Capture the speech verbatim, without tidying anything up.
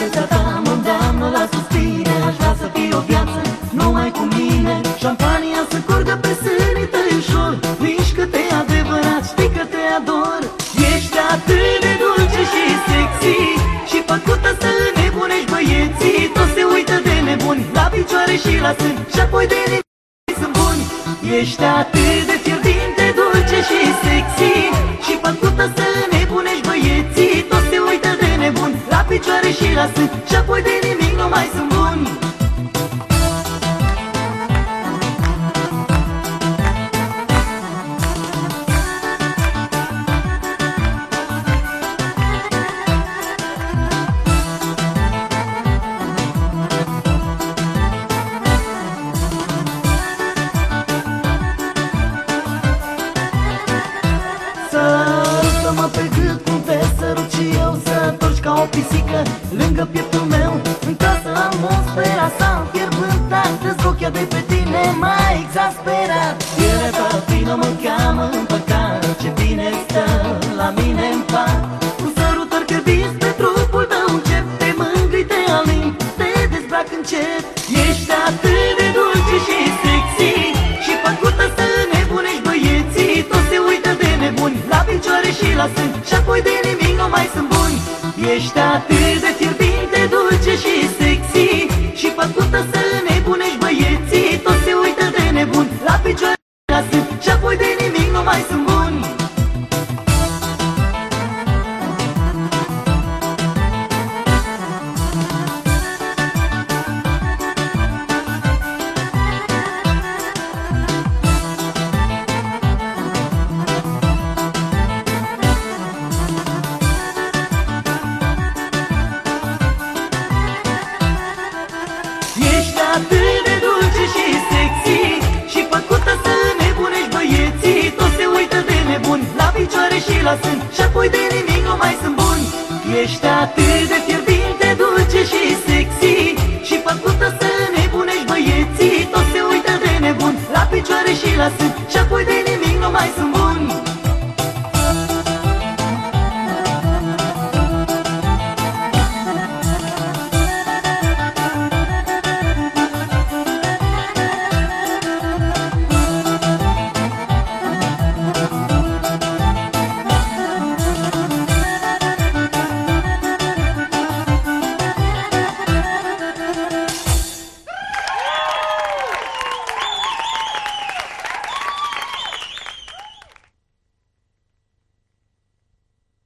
Frumusețea ta mă îndeamnă la suspine, aș vrea să fie o viață numai cu mine. Șampania să curgă pe sânii tăi ușor, mișcă-te adevărat, știi că te ador. Ești atât de dulce și sexy și făcută să nebunești băieții. Toți se uită de nebuni la picioare și la sân și apoi de nimic sunt buni. Ești atât de fierbinte, dulce și sexy și făcută să nebunești băieții. Toți se uită de nebuni la picioare și la sân și apoi de nimic nu mai sunt buni. Sărută-mă pe gât cum te sărut și eu, să torci ca o pisică lângă pieptul meu. În casă atmosfera s-a înfierbântat, dezrochia de pe tine m-a exasperat. Pielea ta fină mă cheamă în păcat, ce bine stă la mine în pat. Cu sărutări fierbinți pe trupul tău încep, te mângâi, te aling, te dezbrac încet. Ești atât de dulce și sexy și făcută să nebunești băieții. Toți se uită de nebuni la picioare și la sân și apoi de nimic nu mai sunt buni. Ești atât de fierbinte, dulce și sexy și făcută să nebunești băieții. Toți se uită de nebuni la picioare și la sân și apoi de nimic nu mai sunt buni. Ești atât de dulce și sexy și făcută să nebunești băieții. Toți se uită de nebuni la picioare și la sân și apoi de nimic nu mai sunt buni. Ești atât de fierbinte, dulce și sexy și făcută să nebunești băieții. Toți se uită de nebuni la picioare și la sân și apoi de